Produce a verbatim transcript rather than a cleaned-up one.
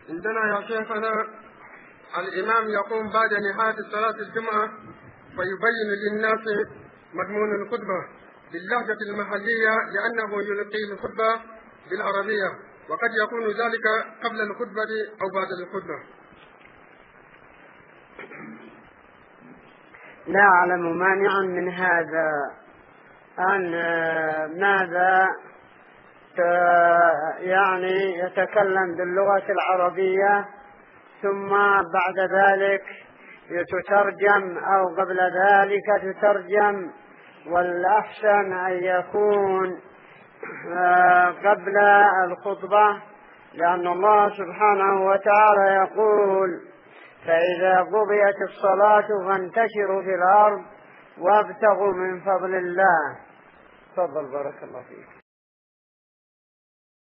عندنا يا شيخنا الإمام يقوم بعد نهاية صلاة الجمعة ويبين للناس مضمون الخطبة باللهجة المحلية لأنه يلقي الخطبة بالعربية، وقد يكون ذلك قبل الخطبة أو بعد الخطبة. لا أعلم مانعا من هذا. أن ماذا يعني يتكلم باللغة العربية ثم بعد ذلك يترجم أو قبل ذلك تترجم، والأحسن أن يكون قبل الخطبة، لأن الله سبحانه وتعالى يقول: فإذا قضيت الصلاة فانتشروا في الأرض وابتغوا من فضل الله. تفضل بارك الله فيك.